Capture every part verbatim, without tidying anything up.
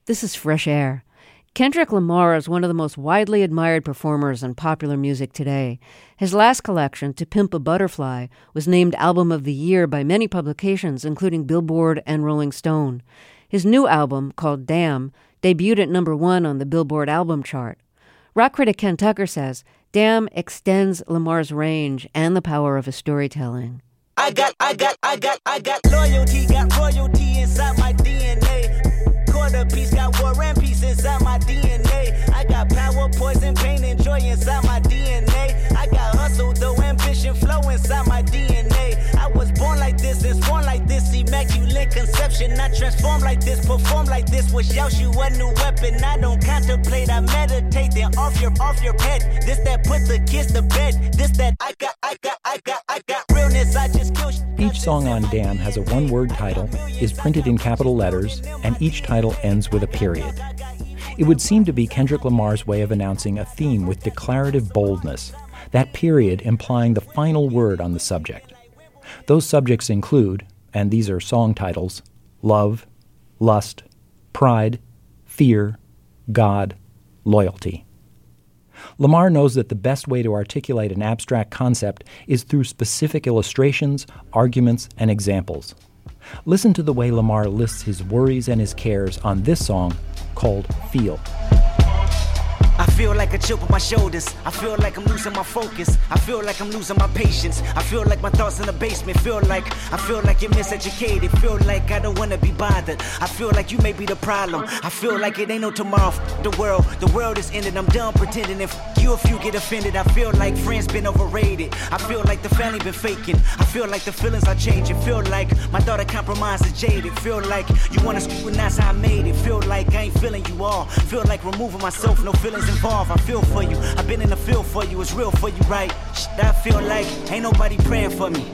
This is Fresh Air. Kendrick Lamar is one of the most widely admired performers in popular music today. His last collection, To Pimp a Butterfly, was named Album of the Year by many publications, including Billboard and Rolling Stone. His new album, called Damn, debuted at number one on the Billboard album chart. Rock critic Ken Tucker says, Damn extends Lamar's range and the power of his storytelling. I got, I got, I got, I got loyalty, got royalty inside my D N A. Quarter piece, got war and peace inside my D N A. I got power, poison, pain, and joy inside my D N A. I got hustle, though, ambition, flow inside my D N A. I was born like this and born like this, immaculate conception. I transform like this, perform like this, wish out you a new weapon. I don't contemplate, I meditate, then off your, off your head. This that put the kids to bed. This that I got, I got, I got, I got realness, I just kill. Each song on Damn has a one-word title, is printed in capital letters, and each title ends with a period. It would seem to be Kendrick Lamar's way of announcing a theme with declarative boldness, that period implying the final word on the subject. Those subjects include, and these are song titles, love, lust, pride, fear, God, loyalty. Lamar knows that the best way to articulate an abstract concept is through specific illustrations, arguments, and examples. Listen to the way Lamar lists his worries and his cares on this song called Feel. I feel like a chip on my shoulders. I feel like I'm losing my focus. I feel like I'm losing my patience. I feel like my thoughts in the basement. Feel like, I feel like you're miseducated. Feel like I don't want to be bothered. I feel like you may be the problem. I feel like it ain't no tomorrow. F- the world, the world is ended. I'm done pretending. If you if you get offended, I feel like friends been overrated. I feel like the family been faking. I feel like the feelings are changing. Feel like my daughter compromised is jaded. Feel like you want to scrutinize how I made it. Feel like I ain't feeling you all. Feel like removing myself, no feelings involved. I feel for you. I've been in the field for you. It's real for you, right? I feel like ain't nobody praying for me.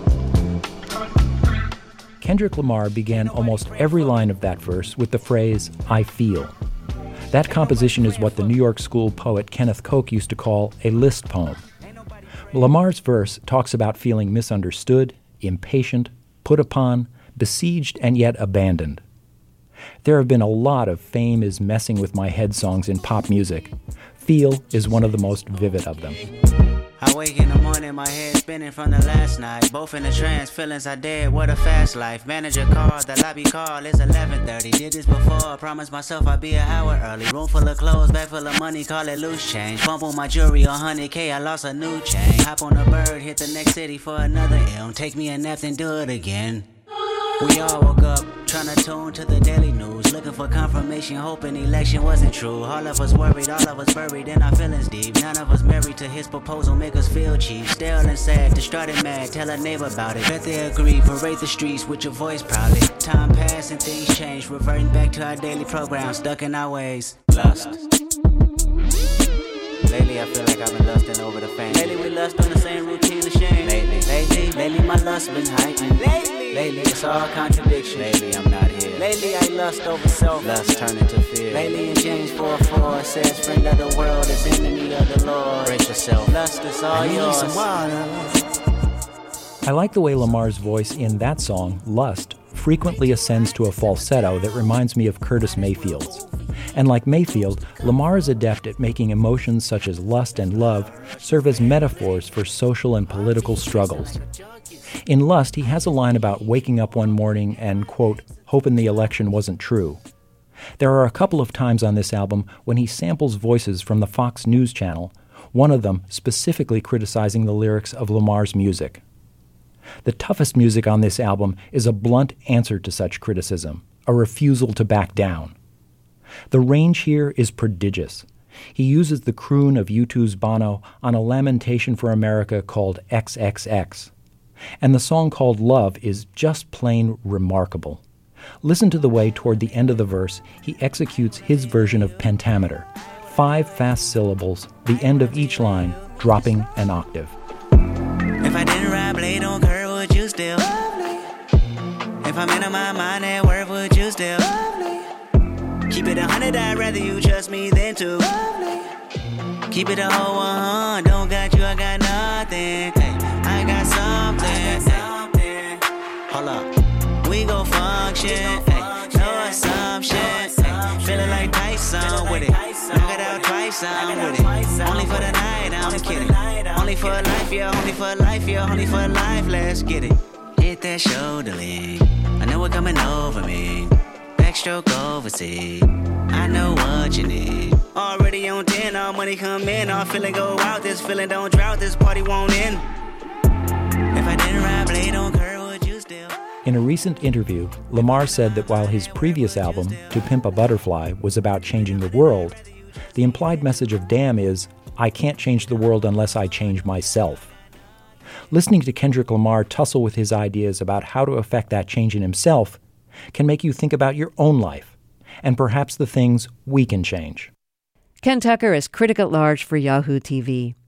Kendrick Lamar began almost every line of that verse with the phrase, I feel. That composition is what the New York School poet Kenneth Koch used to call a list poem. Lamar's verse talks about feeling misunderstood, impatient, put upon, besieged, and yet abandoned. There have been a lot of Fame is Messing with My Head songs in pop music. Feel is one of the most vivid of them. I wake in the morning, my head spinning from the last night. Both in the trance, feelings are dead, what a fast life. Manager called, the lobby call, it's eleven thirty. Did this before, promised myself I'd be an hour early. Room full of clothes, bag full of money, call it loose change. Fumble my jewelry, one hundred K, I lost a new chain. Hop on a bird, hit the next city for another M. Take me a nap, then do it again. We all woke up, trying to tune to the daily news, looking for confirmation, hoping election wasn't true. All of us worried, all of us buried in our feelings deep. None of us married to his proposal, make us feel cheap. Stale and sad, distraught mad, tell a neighbor about it. Bet they agree, parade the streets with your voice proudly. Time passed and things changed, reverting back to our daily program, stuck in our ways. Lust. Lately I feel like I've been lusting over the fame. Lately we lust on the same routine of shame. Lately, lately, lately my lust been heightened. Lately, lately it's all contradiction. Lately I'm not here. Lately I lust over self. Lust turn into fear. Lately in James four four it says, friend of the world is enemy of the Lord. Brace yourself. Lust is all yours. I like the way Lamar's voice in that song, Lust, frequently ascends to a falsetto that reminds me of Curtis Mayfield's. And like Mayfield, Lamar is adept at making emotions such as lust and love serve as metaphors for social and political struggles. In Lust, he has a line about waking up one morning and, quote, hoping the election wasn't true. There are a couple of times on this album when he samples voices from the Fox News channel, one of them specifically criticizing the lyrics of Lamar's music. The toughest music on this album is a blunt answer to such criticism, a refusal to back down. The range here is prodigious. He uses the croon of U two's Bono on a lamentation for America called X X X. And the song called Love is just plain remarkable. Listen to the way toward the end of the verse he executes his version of pentameter. Five fast syllables, the end of each line dropping an octave. If I didn't ride blade on curve, would you still? If I'm in my mind at work, would you still? Keep it a hundred, I'd rather you trust me than two. Keep it a whole one, don't got you, I got nothing. Hey, I got something. Hey. Hold up, we gon' function. Hey, no assumption. Hey, feeling like like Tyson with it. Knock it out twice, I'm with it. Only for the night, I'm kidding. Only for life, yeah, only for life, yeah, only for life, let's get it. Hit that shoulder lean, I know it coming over me. Backstroke overseas, I know what you need. Already on ten, all money come in, all feeling go out. This feeling don't drought, this party won't end. If I didn't ride blade on curve, would you still? In a recent interview, Lamar said that while his previous album, To Pimp a Butterfly, was about changing the world, the implied message of Damn is, I can't change the world unless I change myself. Listening to Kendrick Lamar tussle with his ideas about how to effect that change in himself can make you think about your own life, and perhaps the things we can change. Ken Tucker is critic at large for Yahoo T V.